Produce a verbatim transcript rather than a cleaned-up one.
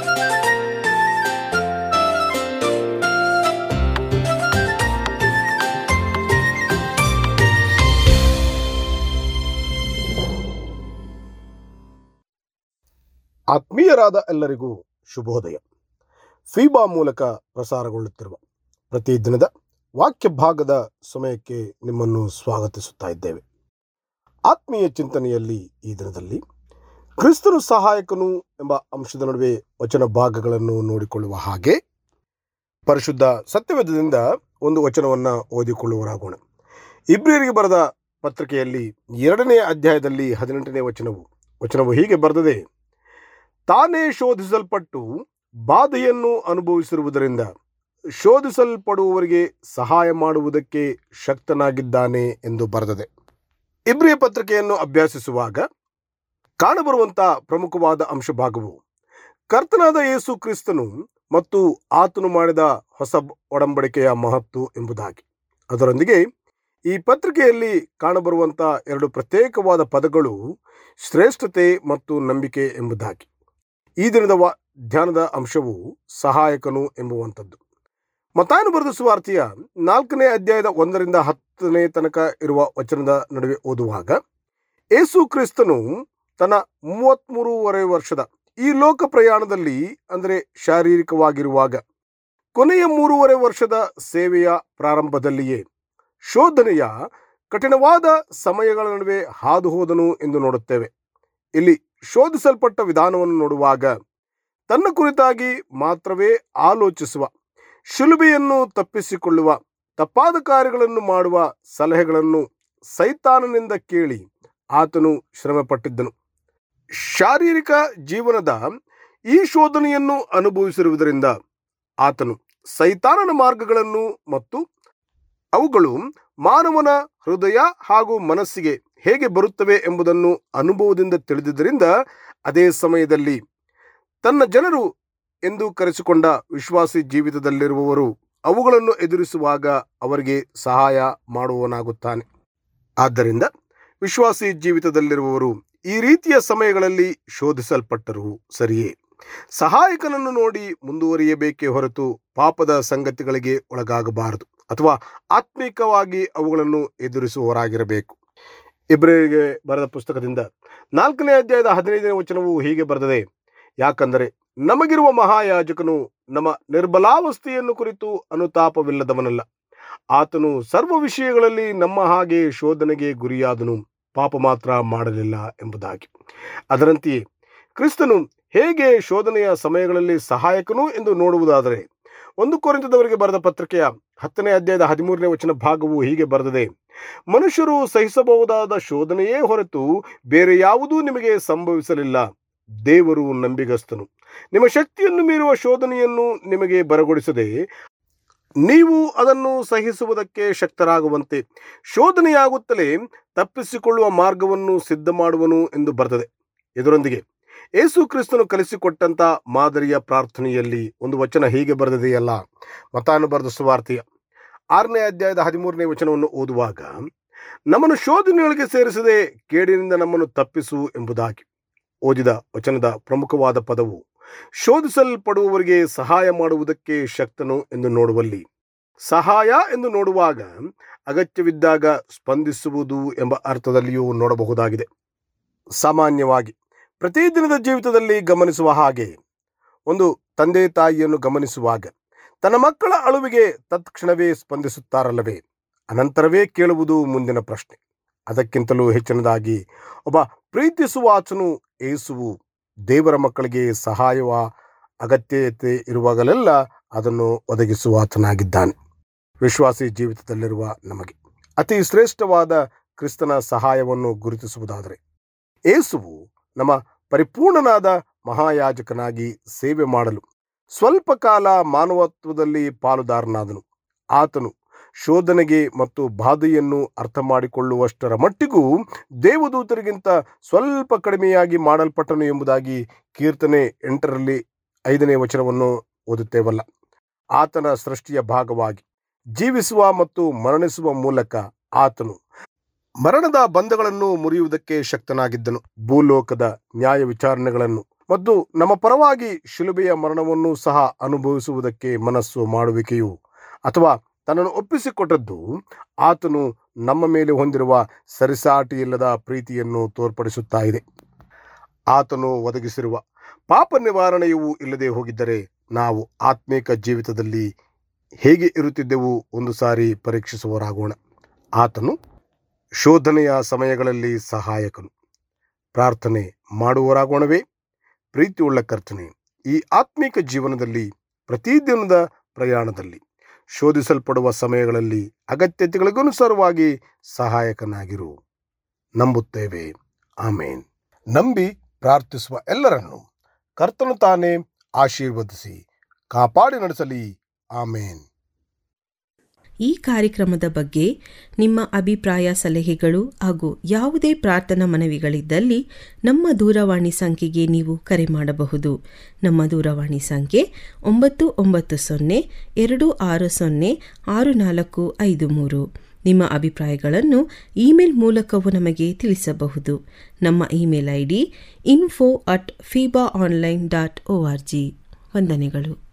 ಆತ್ಮೀಯರಾದ ಎಲ್ಲರಿಗೂ ಶುಭೋದಯ. ಫೀಬಾ ಮೂಲಕ ಪ್ರಸಾರಗೊಳ್ಳುತ್ತಿರುವ ಪ್ರತಿದಿನದ ವಾಕ್ಯ ಭಾಗದ ಸಮಯಕ್ಕೆ ನಿಮ್ಮನ್ನು ಸ್ವಾಗತಿಸುತ್ತಾ ಇದ್ದೇವೆ. ಆತ್ಮೀಯ ಚಿಂತನೆಯಲ್ಲಿ ಈ ದಿನದಲ್ಲಿ ಕ್ರಿಸ್ತನು ಸಹಾಯಕನು ಎಂಬ ಅಂಶದ ನಡುವೆ ವಚನ ಭಾಗಗಳನ್ನು ನೋಡಿಕೊಳ್ಳುವ ಹಾಗೆ ಪರಿಶುದ್ಧ ಸತ್ಯವೇದದಿಂದ ಒಂದು ವಚನವನ್ನು ಓದಿಕೊಳ್ಳುವರಾಗೋಣ. ಇಬ್ರಿಯರಿಗೆ ಬರೆದ ಪತ್ರಿಕೆಯಲ್ಲಿ ಎರಡನೇ ಅಧ್ಯಾಯದಲ್ಲಿ ಹದಿನೆಂಟನೇ ವಚನವು ವಚನವು ಹೀಗೆ ಬರೆದಿದೆ: ತಾನೇ ಶೋಧಿಸಲ್ಪಟ್ಟು ಬಾಧೆಯನ್ನು ಅನುಭವಿಸಿರುವುದರಿಂದ ಶೋಧಿಸಲ್ಪಡುವವರಿಗೆ ಸಹಾಯ ಮಾಡುವುದಕ್ಕೆ ಶಕ್ತನಾಗಿದ್ದಾನೆ ಎಂದು ಬರೆದಿದೆ. ಇಬ್ರಿಯ ಪತ್ರಿಕೆಯನ್ನು ಅಭ್ಯಾಸಿಸುವಾಗ ಕಾಣಬರುವಂಥ ಪ್ರಮುಖವಾದ ಅಂಶ ಭಾಗವು ಕರ್ತನಾದ ಯೇಸು ಕ್ರಿಸ್ತನು ಮತ್ತು ಆತನು ಮಾಡಿದ ಹೊಸ ಒಡಂಬಡಿಕೆಯ ಮಹತ್ವ ಎಂಬುದಾಗಿ. ಅದರೊಂದಿಗೆ ಈ ಪತ್ರಿಕೆಯಲ್ಲಿ ಕಾಣಬರುವಂಥ ಎರಡು ಪ್ರತ್ಯೇಕವಾದ ಪದಗಳು ಶ್ರೇಷ್ಠತೆ ಮತ್ತು ನಂಬಿಕೆ ಎಂಬುದಾಗಿ. ಈ ದಿನದ ವಾ ಧ್ಯಾನದ ಅಂಶವು ಸಹಾಯಕನು ಎಂಬುವಂಥದ್ದು. ಮತ್ತಾಯನು ಬರೆದ ಸುವಾರ್ತೆಯ ನಾಲ್ಕನೇ ಅಧ್ಯಾಯದ ಒಂದರಿಂದ ಹತ್ತನೇ ತನಕ ಇರುವ ವಚನದ ನಡುವೆ ಓದುವಾಗ, ಯೇಸು ಕ್ರಿಸ್ತನು ತನ್ನ ಮೂವತ್ತ್ಮೂರುವರೆ ವರ್ಷದ ಈ ಲೋಕ ಪ್ರಯಾಣದಲ್ಲಿ, ಅಂದರೆ ಶಾರೀರಿಕವಾಗಿರುವಾಗ, ಕೊನೆಯ ಮೂರುವರೆ ವರ್ಷದ ಸೇವೆಯ ಪ್ರಾರಂಭದಲ್ಲಿಯೇ ಶೋಧನೆಯ ಕಠಿಣವಾದ ಸಮಯಗಳ ನಡುವೆ ಹಾದು ಹೋದನು ಎಂದು ನೋಡುತ್ತೇವೆ. ಇಲ್ಲಿ ಶೋಧಿಸಲ್ಪಟ್ಟ ವಿಧಾನವನ್ನು ನೋಡುವಾಗ ತನ್ನ ಕುರಿತಾಗಿ ಮಾತ್ರವೇ ಆಲೋಚಿಸುವ, ಶಿಲುಬೆಯನ್ನು ತಪ್ಪಿಸಿಕೊಳ್ಳುವ, ತಪ್ಪಾದ ಕಾರ್ಯಗಳನ್ನು ಮಾಡುವ ಸಲಹೆಗಳನ್ನು ಸೈತಾನನಿಂದ ಕೇಳಿ ಆತನು ಶ್ರಮಪಟ್ಟಿದ್ದನು. ಶಾರೀರಿಕ ಜೀವನದ ಈ ಶೋಧನೆಯನ್ನು ಅನುಭವಿಸಿರುವುದರಿಂದ ಆತನು ಸೈತಾನನ ಮಾರ್ಗಗಳನ್ನು ಮತ್ತು ಅವುಗಳು ಮಾನವನ ಹೃದಯ ಹಾಗೂ ಮನಸ್ಸಿಗೆ ಹೇಗೆ ಬರುತ್ತವೆ ಎಂಬುದನ್ನು ಅನುಭವದಿಂದ ತಿಳಿದಿದ್ದರಿಂದ ಅದೇ ಸಮಯದಲ್ಲಿ ತನ್ನ ಜನರು ಎಂದು ಕರೆಸಿಕೊಂಡ ವಿಶ್ವಾಸಿ ಜೀವಿತದಲ್ಲಿರುವವರು ಅವುಗಳನ್ನು ಎದುರಿಸುವಾಗ ಅವರಿಗೆ ಸಹಾಯ ಮಾಡುವವನಾಗುತ್ತಾನೆ. ಆದ್ದರಿಂದ ವಿಶ್ವಾಸಿ ಜೀವಿತದಲ್ಲಿರುವವರು ಈ ರೀತಿಯ ಸಮಯಗಳಲ್ಲಿ ಶೋಧಿಸಲ್ಪಟ್ಟರು ಸರಿಯೇ, ಸಹಾಯಕನನ್ನು ನೋಡಿ ಮುಂದುವರಿಯಬೇಕೇ ಹೊರತು ಪಾಪದ ಸಂಗತಿಗಳಿಗೆ ಒಳಗಾಗಬಾರದು ಅಥವಾ ಆತ್ಮಿಕವಾಗಿ ಅವುಗಳನ್ನು ಎದುರಿಸುವವರಾಗಿರಬೇಕು. ಇಬ್ರಿಯರಿಗೆ ಬರೆದ ಪುಸ್ತಕದಿಂದ ನಾಲ್ಕನೇ ಅಧ್ಯಾಯದ ಹದಿನೈದನೇ ವಚನವು ಹೀಗೆ ಬರೆದಿದೆ: ಯಾಕಂದರೆ ನಮಗಿರುವ ಮಹಾಯಾಜಕನು ನಮ್ಮ ನಿರ್ಬಲಾವಸ್ಥೆಯನ್ನು ಕುರಿತು ಅನುತಾಪವಿಲ್ಲದವನಲ್ಲ. ಆತನು ಸರ್ವ ವಿಷಯಗಳಲ್ಲಿ ನಮ್ಮ ಹಾಗೆ ಶೋಧನೆಗೆ ಗುರಿಯಾದನು, ಪಾಪ ಮಾತ್ರ ಮಾಡಲಿಲ್ಲ ಎಂಬುದಾಗಿ. ಅದರಂತೆಯೇ ಕ್ರಿಸ್ತನು ಹೇಗೆ ಶೋಧನೆಯ ಸಮಯಗಳಲ್ಲಿ ಸಹಾಯಕನು ಎಂದು ನೋಡುವುದಾದರೆ, ಒಂದು ಕೊರಿಂಥದವರಿಗೆ ಬರೆದ ಪತ್ರಿಕೆಯ ಹತ್ತನೇ ಅಧ್ಯಾಯದ ಹದಿಮೂರನೇ ವಚನ ಭಾಗವು ಹೀಗೆ ಬರೆದಿದೆ: ಮನುಷ್ಯರು ಸಹಿಸಬಹುದಾದ ಶೋಧನೆಯೇ ಹೊರತು ಬೇರೆ ಯಾವುದೂ ನಿಮಗೆ ಸಂಭವಿಸಲಿಲ್ಲ. ದೇವರು ನಂಬಿಗಸ್ತನು, ನಿಮ್ಮ ಶಕ್ತಿಯನ್ನು ಮೀರುವ ಶೋಧನೆಯನ್ನು ನಿಮಗೆ ಬರಗೊಡಿಸದೆ ನೀವು ಅದನ್ನು ಸಹಿಸುವುದಕ್ಕೆ ಶಕ್ತರಾಗುವಂತೆ ಶೋಧನೆಯಾಗುತ್ತಲೇ ತಪ್ಪಿಸಿಕೊಳ್ಳುವ ಮಾರ್ಗವನ್ನು ಸಿದ್ಧ ಮಾಡುವನು ಎಂದು ಬರೆದಿದೆ. ಇದರೊಂದಿಗೆ ಯೇಸು ಕ್ರಿಸ್ತನು ಕಲಿಸಿಕೊಟ್ಟಂಥ ಮಾದರಿಯ ಪ್ರಾರ್ಥನೆಯಲ್ಲಿ ಒಂದು ವಚನ ಹೀಗೆ ಬರೆದಿದೆಯಲ್ಲ. ಮತ್ತಾಯನು ಬರೆದ ಸುವಾರ್ತೆಯ ಆರನೇ ಅಧ್ಯಾಯದ ಹದಿಮೂರನೇ ವಚನವನ್ನು ಓದುವಾಗ, ನಮ್ಮನ್ನು ಶೋಧನೆಯೊಳಗೆ ಸೇರಿಸದೆ ಕೇಡಿನಿಂದ ನಮ್ಮನ್ನು ತಪ್ಪಿಸು ಎಂಬುದಾಗಿ. ಓದಿದ ವಚನದ ಪ್ರಮುಖವಾದ ಪದವು ಶೋಧಿಸಲ್ಪಡುವವರಿಗೆ ಸಹಾಯ ಮಾಡುವುದಕ್ಕೆ ಶಕ್ತನು ಎಂದು ನೋಡುವಲ್ಲಿ, ಸಹಾಯ ಎಂದು ನೋಡುವಾಗ ಅಗತ್ಯವಿದ್ದಾಗ ಸ್ಪಂದಿಸುವುದು ಎಂಬ ಅರ್ಥದಲ್ಲಿಯೂ ನೋಡಬಹುದಾಗಿದೆ. ಸಾಮಾನ್ಯವಾಗಿ ಪ್ರತಿದಿನದ ಜೀವಿತದಲ್ಲಿ ಗಮನಿಸುವ ಹಾಗೆ ಒಂದು ತಂದೆ ತಾಯಿಯನ್ನು ಗಮನಿಸುವಾಗ ತನ್ನ ಮಕ್ಕಳ ಅಳುವಿಗೆ ತತ್ಕ್ಷಣವೇ ಸ್ಪಂದಿಸುತ್ತಾರಲ್ಲವೇ? ಅನಂತರವೇ ಕೇಳುವುದು ಮುಂದಿನ ಪ್ರಶ್ನೆ. ಅದಕ್ಕಿಂತಲೂ ಹೆಚ್ಚಿನದಾಗಿ ಒಬ್ಬ ಪ್ರೀತಿಸುವ ಆತನು ಯೇಸುವು ದೇವರ ಮಕ್ಕಳಿಗೆ ಸಹಾಯವ ಅಗತ್ಯತೆ ಇರುವಾಗಲೆಲ್ಲ ಅದನ್ನು ಒದಗಿಸುವ ಆತನಾಗಿದ್ದಾನೆ. ವಿಶ್ವಾಸಿ ಜೀವಿತದಲ್ಲಿರುವ ನಮಗೆ ಅತಿ ಶ್ರೇಷ್ಠವಾದ ಕ್ರಿಸ್ತನ ಸಹಾಯವನ್ನು ಗುರುತಿಸುವುದಾದರೆ, ಯೇಸುವು ನಮ್ಮ ಪರಿಪೂರ್ಣನಾದ ಮಹಾಯಾಜಕನಾಗಿ ಸೇವೆ ಮಾಡಲು ಸ್ವಲ್ಪ ಕಾಲ ಮಾನವತ್ವದಲ್ಲಿ ಪಾಲುದಾರನಾದನು. ಆತನು ಶೋಧನೆಗೆ ಮತ್ತು ಬಾಧೆಯನ್ನು ಅರ್ಥ ಮಾಡಿಕೊಳ್ಳುವಷ್ಟರ ಮಟ್ಟಿಗೂ ದೇವದೂತರಿಗಿಂತ ಸ್ವಲ್ಪ ಕಡಿಮೆಯಾಗಿ ಮಾಡಲ್ಪಟ್ಟನು ಎಂಬುದಾಗಿ ಕೀರ್ತನೆ ಎಂಟರಲ್ಲಿ ಐದನೇ ವಚನವನ್ನು ಓದುತ್ತೇವಲ್ಲ. ಆತನ ಸೃಷ್ಟಿಯ ಭಾಗವಾಗಿ ಜೀವಿಸುವ ಮತ್ತು ಮರಣಿಸುವ ಮೂಲಕ ಆತನು ಮರಣದ ಬಂಧಗಳನ್ನು ಮುರಿಯುವುದಕ್ಕೆ ಶಕ್ತನಾಗಿದ್ದನು. ಭೂಲೋಕದ ನ್ಯಾಯ ವಿಚಾರಣೆಗಳನ್ನು ಮತ್ತು ನಮ್ಮ ಪರವಾಗಿ ಶಿಲುಬೆಯ ಮರಣವನ್ನು ಸಹ ಅನುಭವಿಸುವುದಕ್ಕೆ ಮನಸ್ಸು ಮಾಡುವಿಕೆಯು ಅಥವಾ ತನ್ನನ್ನು ಒಪ್ಪಿಸಿಕೊಟ್ಟದ್ದು ಆತನು ನಮ್ಮ ಮೇಲೆ ಹೊಂದಿರುವ ಸರಿಸಾಟಿಯಿಲ್ಲದ ಪ್ರೀತಿಯನ್ನು ತೋರ್ಪಡಿಸುತ್ತಾ ಇದೆ. ಆತನು ಒದಗಿಸಿರುವ ಪಾಪ ನಿವಾರಣೆಯೂ ಇಲ್ಲದೆ ಹೋಗಿದ್ದರೆ ನಾವು ಆತ್ಮಿಕ ಜೀವಿತದಲ್ಲಿ ಹೇಗೆ ಇರುತ್ತಿದ್ದೆವು ಒಂದು ಸಾರಿ ಪರೀಕ್ಷಿಸುವವರಾಗೋಣ. ಆತನು ಶೋಧನೆಯ ಸಮಯಗಳಲ್ಲಿ ಸಹಾಯಕನು. ಪ್ರಾರ್ಥನೆ ಮಾಡುವವರಾಗೋಣವೇ? ಪ್ರೀತಿಯುಳ್ಳ ಕರ್ತನೇ, ಈ ಆತ್ಮಿಕ ಜೀವನದಲ್ಲಿ ಪ್ರತಿದಿನದ ಪ್ರಯಾಣದಲ್ಲಿ ಶೋಧಿಸಲ್ಪಡುವ ಸಮಯಗಳಲ್ಲಿ ಅಗತ್ಯತೆಗಳಿಗನುಸಾರವಾಗಿ ಸಹಾಯಕನಾಗಿರು. ನಂಬುತ್ತೇವೆ. ಆಮೇನ್. ನಂಬಿ ಪ್ರಾರ್ಥಿಸುವ ಎಲ್ಲರನ್ನು ಕರ್ತನು ತಾನೇ ಆಶೀರ್ವದಿಸಿ ಕಾಪಾಡಿ ನಡೆಸಲಿ. ಆಮೇನ್. ಈ ಕಾರ್ಯಕ್ರಮದ ಬಗ್ಗೆ ನಿಮ್ಮ ಅಭಿಪ್ರಾಯ, ಸಲಹೆಗಳು ಹಾಗೂ ಯಾವುದೇ ಪ್ರಾರ್ಥನಾ ಮನವಿಗಳಿದ್ದಲ್ಲಿ ನಮ್ಮ ದೂರವಾಣಿ ಸಂಖ್ಯೆಗೆ ನೀವು ಕರೆ ಮಾಡಬಹುದು. ನಮ್ಮ ದೂರವಾಣಿ ಸಂಖ್ಯೆ ಒಂಬತ್ತು ಒಂಬತ್ತು ಸೊನ್ನೆ ಎರಡು ಆರು ಸೊನ್ನೆ ಆರು ನಾಲ್ಕು ಐದು ಮೂರು. ನಿಮ್ಮ ಅಭಿಪ್ರಾಯಗಳನ್ನು ಇಮೇಲ್ ಮೂಲಕವೂ ನಮಗೆ ತಿಳಿಸಬಹುದು. ನಮ್ಮ email I D info at feeba online dot O R G. ವಂದನೆಗಳು.